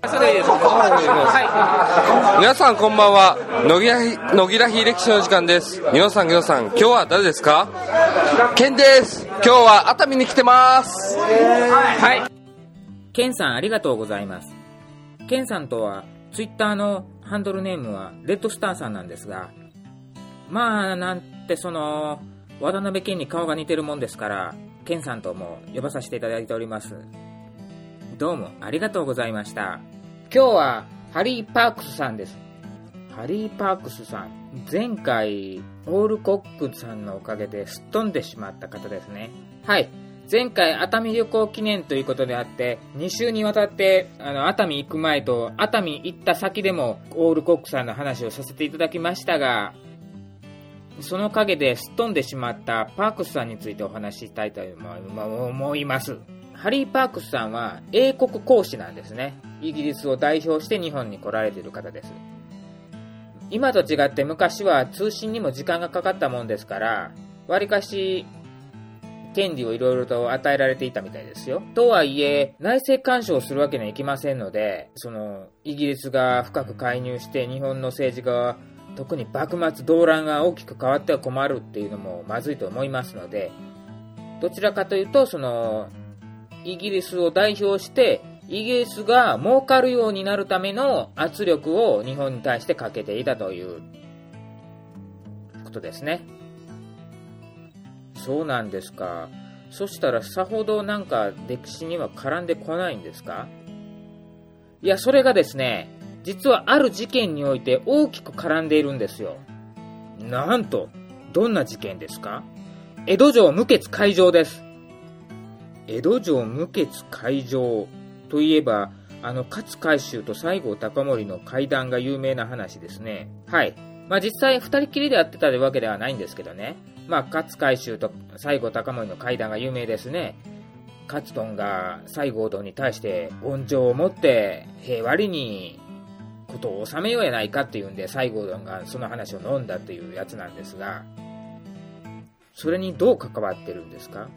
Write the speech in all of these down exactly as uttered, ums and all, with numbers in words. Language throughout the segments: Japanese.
それいいですね。はい。皆さんこんばんは。野木らひ野木らひ歴史の時間です。皆さん皆さん、今日は誰ですか？ケンです。今日は熱海に来てます。 はい。ケンさんありがとうございます。ケンさんとはツイッターのハンドルネームはレッドスターさんなんですが、まあなんてその渡辺謙に顔が似てるもんですから、ケンさんとも呼ばさせていただいております。どうもありがとうございました。今日はハリー・パークスさんです。ハリー・パークスさん、前回オールコックさんのおかげですっ飛んでしまった方ですね。はい、前回熱海旅行記念ということであって、に週にわたってあの熱海行く前と熱海行った先でもオールコックさんの話をさせていただきましたが、その陰ですっ飛んでしまったパークスさんについてお話ししたいと思います。ハリー・パークスさんは英国公使なんですね。イギリスを代表して日本に来られている方です。今と違って昔は通信にも時間がかかったもんですから、わりかし権利をいろいろと与えられていたみたいですよ。とはいえ内政干渉するわけにはいきませんので、そのイギリスが深く介入して日本の政治が、特に幕末動乱が大きく変わっては困るっていうのもまずいと思いますので、どちらかというとそのイギリスを代表してイギリスが儲かるようになるための圧力を日本に対してかけていたということですね。そうなんですか。そしたらさほどなんか歴史には絡んでこないんですか？いや、それがですね、実はある事件において大きく絡んでいるんですよ。なんと、どんな事件ですか？江戸城無血開城です。江戸城無血開城といえば、あの勝海舟と西郷隆盛の会談が有名な話ですね。はい。まあ実際二人きりでやってたわけではないんですけどね。まあ勝海舟と西郷隆盛の会談が有名ですね。勝敦が西郷どんに対して恩情を持って平和裏にことを収めようやないかっていうんで、西郷どんがその話を飲んだっていうやつなんですが、それにどう関わってるんですか？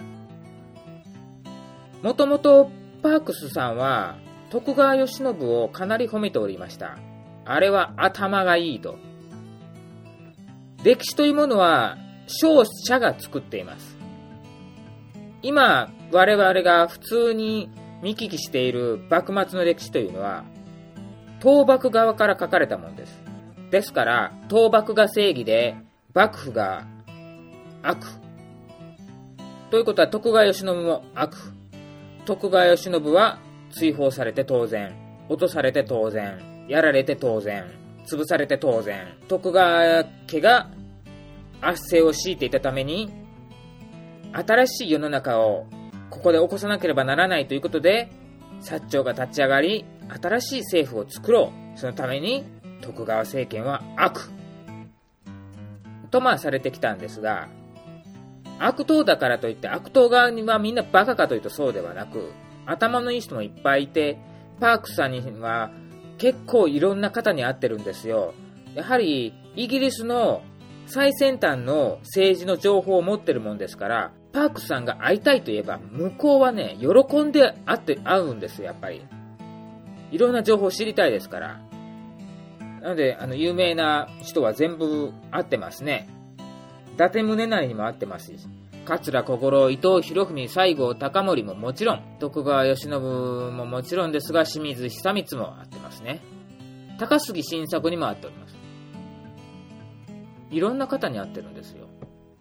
もともとパークスさんは徳川慶喜をかなり褒めておりました。あれは頭がいいと。歴史というものは勝者が作っています。今我々が普通に見聞きしている幕末の歴史というのは倒幕側から書かれたものです。ですから倒幕が正義で幕府が悪ということは、徳川慶喜も悪。徳川慶喜は追放されて当然、落とされて当然、やられて当然、潰されて当然。徳川家が圧政を敷いていたために、新しい世の中をここで起こさなければならないということで、薩長が立ち上がり、新しい政府を作ろう。そのために徳川政権は悪とまあされてきたんですが、悪党だからといって悪党側にはみんなバカかというとそうではなく、頭のいい人もいっぱいいて、パークさんには結構いろんな方に会ってるんですよ。やはりイギリスの最先端の政治の情報を持ってるもんですから、パークさんが会いたいといえば向こうはね、喜んで会って会うんですよ。やっぱりいろんな情報を知りたいですから。なのであの有名な人は全部会ってますね。伊達宗成にも会ってますし、桂小五郎、伊藤博文、西郷隆盛ももちろん、徳川慶喜ももちろんですが、清水久光も会ってますね。高杉晋作にも会っております。いろんな方に会ってるんですよ。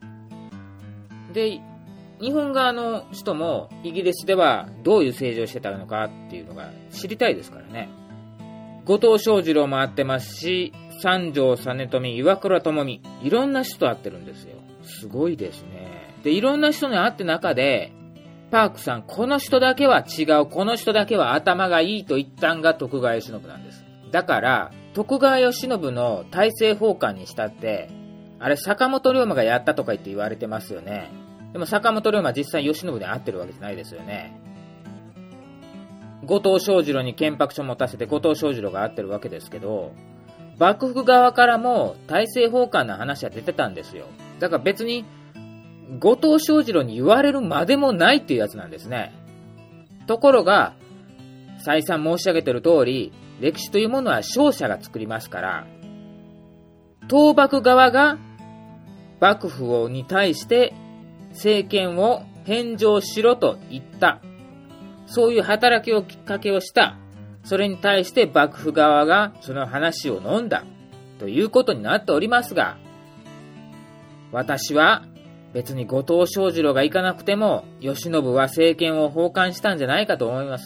で、日本側の人もイギリスではどういう政治をしてたのかっていうのが知りたいですからね。後藤象二郎も会ってますし、三条実富、岩倉智美、いろんな人と会ってるんですよ。すごいですね。で、いろんな人に会って中で、パークさん、この人だけは違う、この人だけは頭がいいと言ったんが徳川慶喜なんです。だから、徳川慶喜の大政奉還にしたって、あれ坂本龍馬がやったとか言って言われてますよね。でも坂本龍馬実際慶喜に会ってるわけじゃないですよね。後藤象二郎に憲白書を持たせて後藤象二郎が会ってるわけですけど、幕府側からも大政奉還の話は出てたんですよ。だから別に後藤象二郎に言われるまでもないっていうやつなんですね。ところが再三申し上げている通り、歴史というものは勝者が作りますから、倒幕側が幕府に対して政権を返上しろと言った。そういう働きをきっかけをした。それに対して幕府側がその話を飲んだ。ということになっておりますが、私は別に後藤象二郎が行かなくても、慶喜は政権を奉還したんじゃないかと思います。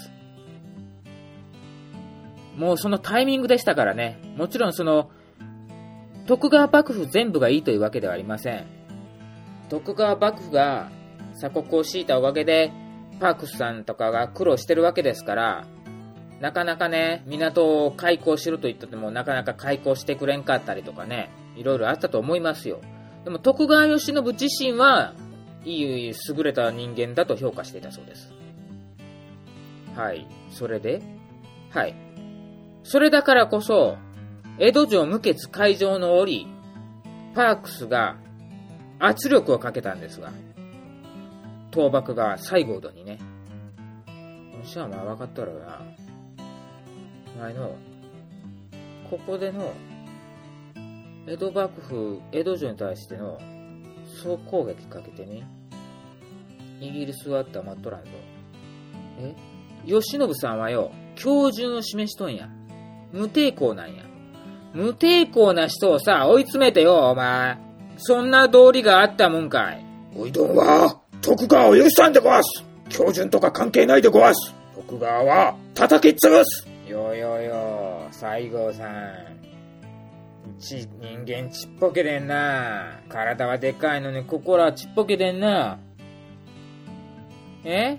もうそのタイミングでしたからね。もちろんその、徳川幕府全部がいいというわけではありません。徳川幕府が鎖国を敷いたおかげで、パークスさんとかが苦労してるわけですから、なかなかね、港を開港しろと言ってても、なかなか開港してくれんかったりとかね、いろいろあったと思いますよ。でも徳川慶喜自身は、いい優れた人間だと評価していたそうです。はい。それではい。それだからこそ、江戸城無血開城の折、パークスが圧力をかけたんですが、倒幕が西郷殿にね、もしはまあ分かったらな、前の、ここでの、江戸幕府、江戸城に対しての総攻撃かけてね、イギリスはって待っとらんぞ。え慶喜さんはよ、標準を示しとんや。無抵抗なんや。無抵抗な人をさ、追い詰めてよ、お前。そんな道理があったもんかい。 おいどんは、徳川を許さんでごわす。標準とか関係ないでごわす。徳川は、叩き潰す。 よよよ、西郷さん。ち、人間ちっぽけでんな。体はでかいのに心はちっぽけでんな。え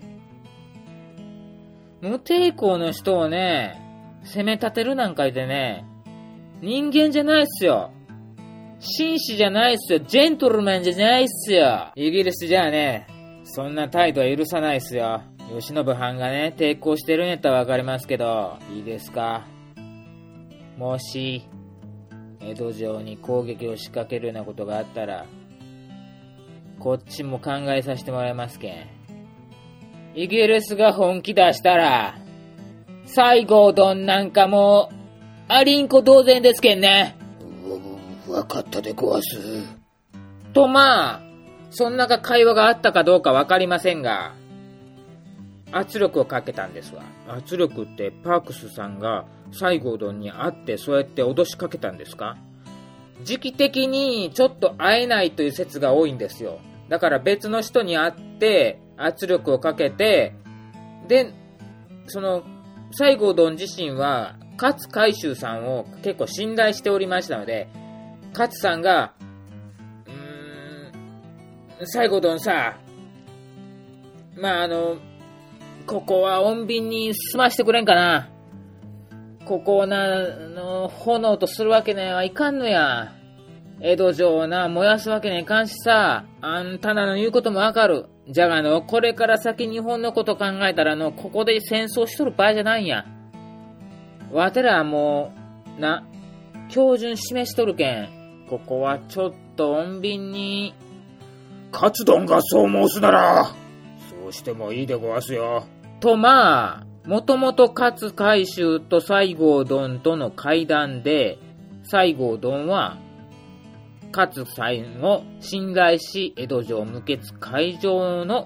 無抵抗の人をね、責め立てるなんかいてね、人間じゃないっすよ。紳士じゃないっすよ。ジェントルマンじゃないっすよ。イギリスじゃあね、そんな態度は許さないっすよ。慶喜藩がね、抵抗してるんやったらわかりますけど、いいですか。もし、江戸城に攻撃を仕掛けるようなことがあったら、こっちも考えさせてもらいますけん。イギリスが本気出したら、西郷どんなんかもう、ありんこ同然ですけんね。 わかったでごわす。 とまあ、そんな会話があったかどうかわかりませんが、圧力をかけたんですわ。圧力ってパークスさんが西郷どんに会ってそうやって脅しかけたんですか？時期的にちょっと会えないという説が多いんですよ。だから別の人に会って圧力をかけて、で、その西郷どん自身は勝海舟さんを結構信頼しておりましたので、勝さんが、うーん、西郷どんさ、まああの、ここは穏便に済ましてくれんかな。ここをな、の炎とするわけにはいかんのや。江戸城をな、燃やすわけにはいかんしさ、あんたらの言うこともわかる。じゃがの、これから先日本のこと考えたらの、ここで戦争しとる場合じゃないんや。わてらもう、な、標準示しとるけん、ここはちょっと穏便に。 勝どんがそう申すなら、そうしてもいいでごわすよ。 とまあ、もともと勝海舟と西郷どんとの会談で、西郷どんは、勝さんを信頼し、江戸城無血開城の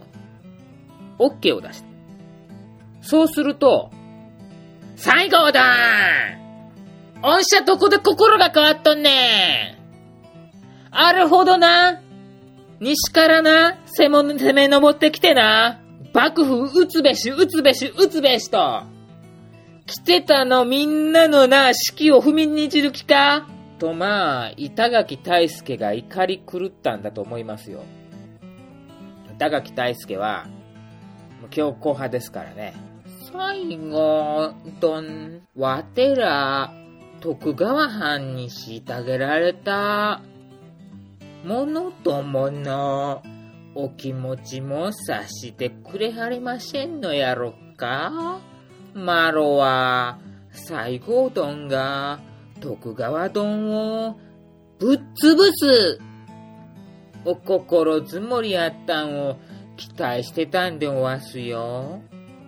OK を出した。そうすると、西郷どん！御社どこで心が変わっとんねん！あるほどな！西からな、攻め、攻め登ってきてな、幕府撃つべし、撃つべし、撃つべしと、来てたのみんなのな、指揮を踏みにじる気かとまあ、板垣退助が怒り狂ったんだと思いますよ。板垣退助は、強硬派ですからね。西郷どん、わてら、徳川藩に虐げられた、者どものお気持ちも察してくれはりませんのやろか。マロは西郷どんが徳川どんをぶっ潰すお心づもりやったんを期待してたんでおわすよ。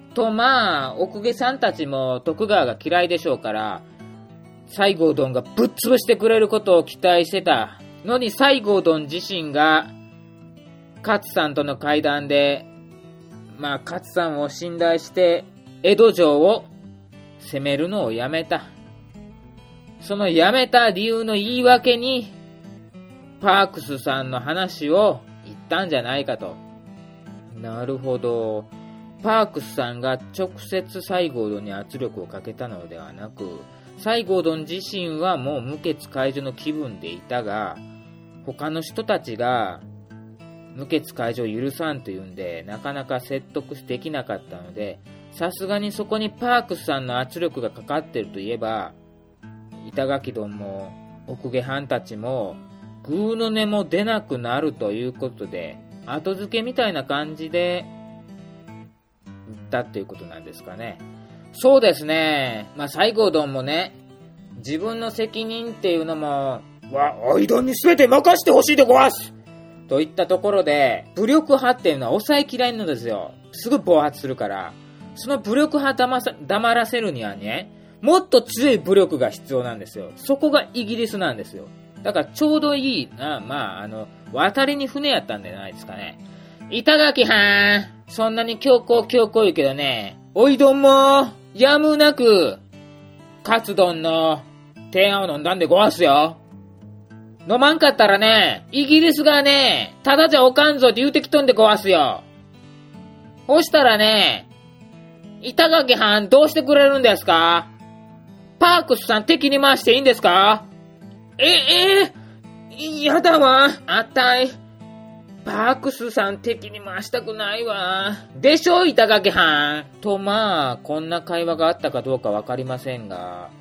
とまあ、奥下さんたちも徳川が嫌いでしょうから、西郷どんがぶっ潰してくれることを期待してたのに、西郷どん自身が勝さんとの会談で、まあ勝さんを信頼して江戸城を攻めるのをやめた。そのやめた理由の言い訳にパークスさんの話を言ったんじゃないかと。なるほど。パークスさんが直接西郷どんに圧力をかけたのではなく、西郷どん自身はもう無血開城の気分でいたが、他の人たちが無血開城を許さんというんで、なかなか説得できなかったので、さすがにそこにパークスさんの圧力がかかってるといえば、板垣どんも奥下藩たちもグーの音も出なくなるということで、後付けみたいな感じで言ったっていうことなんですかね。そうですね。まあ西郷どんもね、自分の責任っていうのもわ、相談に全て任してほしいでごわすといったところで、武力派っていうのは抑えきられるのですよ。すぐ暴発するから。その武力派黙さ、黙らせるにはね、もっと強い武力が必要なんですよ。そこがイギリスなんですよ。だからちょうどいいな、まあ、あの、渡りに船やったんじゃないですかね。板垣はん、そんなに強硬強硬言うけどね、おいどんも、やむなく、カツ丼の提案を飲んだんでごわすよ。飲まんかったらね、イギリスがね、ただじゃおかんぞって言うてきとんでごわすよ。そしたらね、板垣はんどうしてくれるんですか？パークスさん敵に回していいんですか？え、えー、やだわ。あたい。パークスさん敵に回したくないわ。でしょ、板垣はん。とまあ、こんな会話があったかどうかわかりませんが、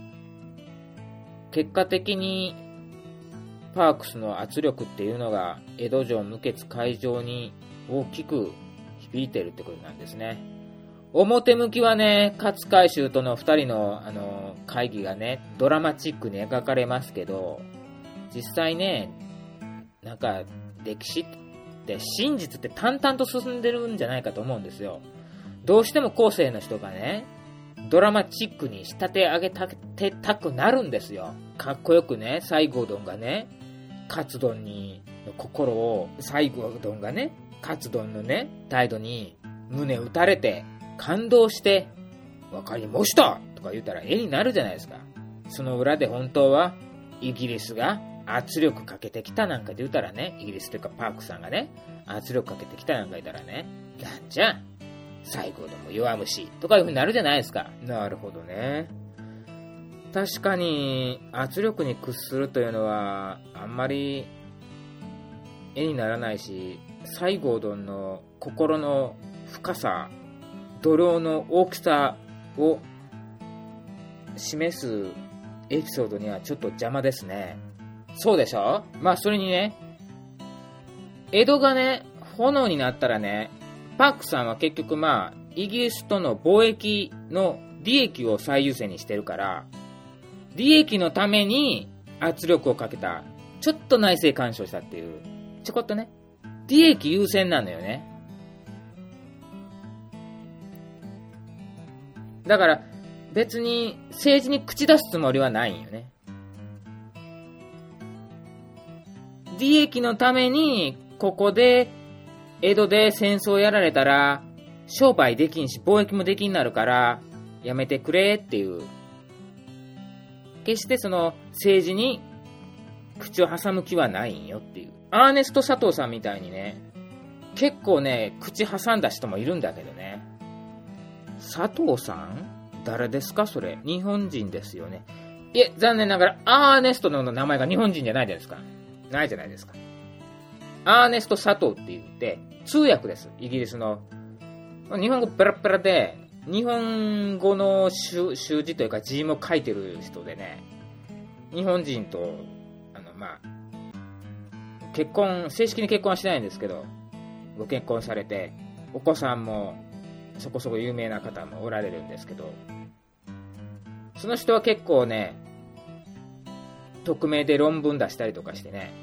結果的に、パークスの圧力っていうのが、江戸城無血開城に大きく響いてるってことなんですね。表向きはね、勝海舟との二人の、あの会議がね、ドラマチックに描かれますけど、実際ね、なんか歴史って真実って淡々と進んでるんじゃないかと思うんですよ。どうしても後世の人がね、ドラマチックに仕立て上げたてたくなるんですよ。かっこよくね、西郷どんがね、カツ丼にの心を、西郷どんがね、カツ丼のね、態度に胸打たれて、感動して、わかりましたとか言ったら絵になるじゃないですか。その裏で本当は、イギリスが圧力かけてきたなんかで言ったらね、イギリスというかパークさんがね、圧力かけてきたなんか言ったらね、なんじゃ、西郷どんも弱虫とかいう風になるじゃないですか。なるほどね。確かに、圧力に屈するというのは、あんまり絵にならないし、西郷どんの心の深さ、度量の大きさを示すエピソードにはちょっと邪魔ですね。そうでしょ？まあそれにね、江戸がね、炎になったらね、パークさんは結局まあ、イギリスとの貿易の利益を最優先にしてるから、利益のために圧力をかけた。ちょっと内政干渉したっていう。ちょこっとね、利益優先なのよね。だから別に政治に口出すつもりはないんよね。利益のためにここで江戸で戦争やられたら商売できんし貿易もできんなるからやめてくれっていう。決してその政治に口を挟む気はないんよっていう。アーネスト佐藤さんみたいにね、結構ね口挟んだ人もいるんだけどね。佐藤さん？誰ですかそれ？日本人ですよね。いえ、残念ながらアーネストの名前が日本人じゃないじゃないですか。ないじゃないですか。アーネスト佐藤って言って通訳です。イギリスの。日本語ペラペラで日本語の習字というか字も書いてる人でね、日本人とあのまあ結婚正式に結婚はしないんですけど、ご結婚されてお子さんもそこそこ有名な方もおられるんですけど、その人は結構ね、匿名で論文出したりとかしてね、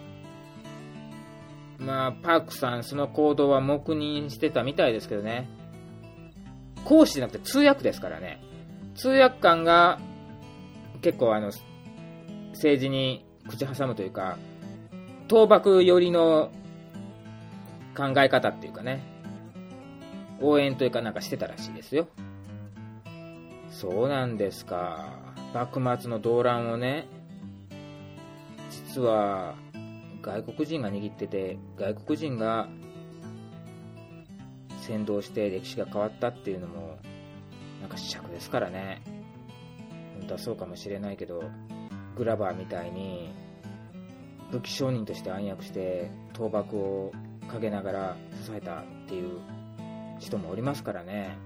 まあパークさんその行動は黙認してたみたいですけどね、 講師じゃなくて通訳ですからね。通訳官が結構あの政治に口挟むというか、倒幕寄りの考え方っていうかね、応援というかなんかしてたらしいですよ。そうなんですか。幕末の動乱をね、実は外国人が握ってて、外国人が先導して歴史が変わったっていうのもなんか試着ですからね。本当はそうかもしれないけど、グラバーみたいに武器商人として暗躍して倒幕を陰ながら支えたっていう人もおりますからね。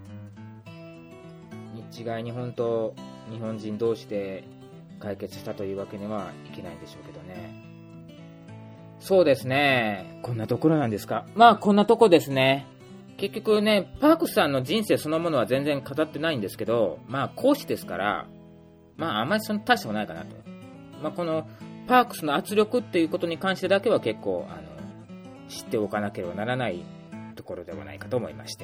日外日本と日本人同士で解決したというわけにはいけないんでしょうけどね。そうですね。こんなところなんですか。まあこんなとこですね。結局ね、パークスさんの人生そのものは全然語ってないんですけど、まあ講師ですから、まああんまりその大したことないかなと。まあこのパークスの圧力っていうことに関してだけは結構あの知っておかなければならないところではないかと思いまして。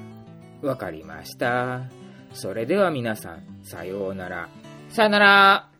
わかりました。それでは皆さん、さようなら。さようなら。